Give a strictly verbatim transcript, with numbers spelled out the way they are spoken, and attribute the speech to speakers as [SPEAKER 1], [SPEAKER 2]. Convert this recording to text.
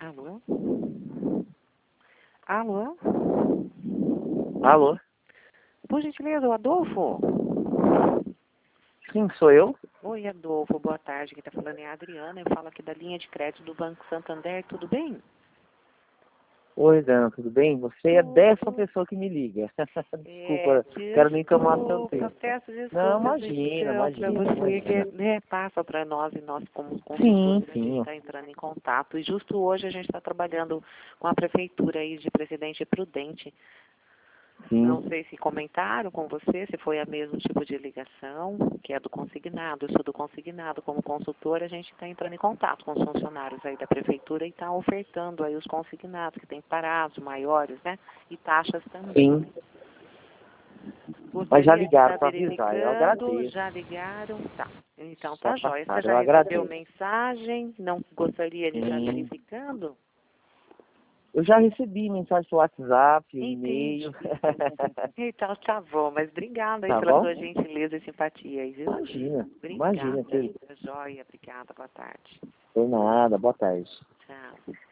[SPEAKER 1] Alô? Alô?
[SPEAKER 2] Alô?
[SPEAKER 1] Por gentileza, o Adolfo?
[SPEAKER 2] Sim, sou eu?
[SPEAKER 1] Oi, Adolfo, boa tarde. Quem está falando é a Adriana. Eu falo aqui da linha de crédito do Banco Santander. Tudo bem?
[SPEAKER 2] Oi, Dan, tudo bem? Você é a
[SPEAKER 1] Tudo.
[SPEAKER 2] décima pessoa que me liga.
[SPEAKER 1] É,
[SPEAKER 2] Desculpa, quero nem tomar seu
[SPEAKER 1] desculpa,
[SPEAKER 2] tempo.
[SPEAKER 1] peço
[SPEAKER 2] Não,
[SPEAKER 1] desculpas
[SPEAKER 2] imagina,
[SPEAKER 1] então para
[SPEAKER 2] imagina,
[SPEAKER 1] você que
[SPEAKER 2] imagina.
[SPEAKER 1] né, passa para nós e nós como
[SPEAKER 2] Sim,
[SPEAKER 1] consultores a gente
[SPEAKER 2] sim,
[SPEAKER 1] está entrando em contato. E justo hoje a gente está trabalhando com a prefeitura aí de Presidente Prudente. Não
[SPEAKER 2] sim.
[SPEAKER 1] sei se comentaram com você, se foi a mesmo tipo de ligação, que é do consignado. Eu sou do consignado. Como consultora, a gente está entrando em contato com os funcionários aí da prefeitura e está ofertando aí os consignados, que tem prazos maiores, né? E taxas também.
[SPEAKER 2] Sim. Mas já
[SPEAKER 1] Gostaria de
[SPEAKER 2] ligaram
[SPEAKER 1] estar
[SPEAKER 2] para avisar, eu
[SPEAKER 1] verificando,
[SPEAKER 2] agradeço.
[SPEAKER 1] já ligaram? Tá. Então
[SPEAKER 2] Já
[SPEAKER 1] tá jóia. Você
[SPEAKER 2] passaram,
[SPEAKER 1] já
[SPEAKER 2] eu
[SPEAKER 1] recebeu
[SPEAKER 2] agradeço.
[SPEAKER 1] mensagem? Não gostaria de estar
[SPEAKER 2] Sim.
[SPEAKER 1] verificando?
[SPEAKER 2] Eu já recebi mensagem pelo WhatsApp,
[SPEAKER 1] Entendi.
[SPEAKER 2] e-mail.
[SPEAKER 1] Então tá bom, mas obrigada aí
[SPEAKER 2] Tá
[SPEAKER 1] pela
[SPEAKER 2] bom?
[SPEAKER 1] sua gentileza e simpatia aí, viu?
[SPEAKER 2] Imagina,
[SPEAKER 1] Obrigada.
[SPEAKER 2] imagina, que
[SPEAKER 1] Joia, obrigada, boa tarde.
[SPEAKER 2] foi nada, boa tarde.
[SPEAKER 1] Tchau.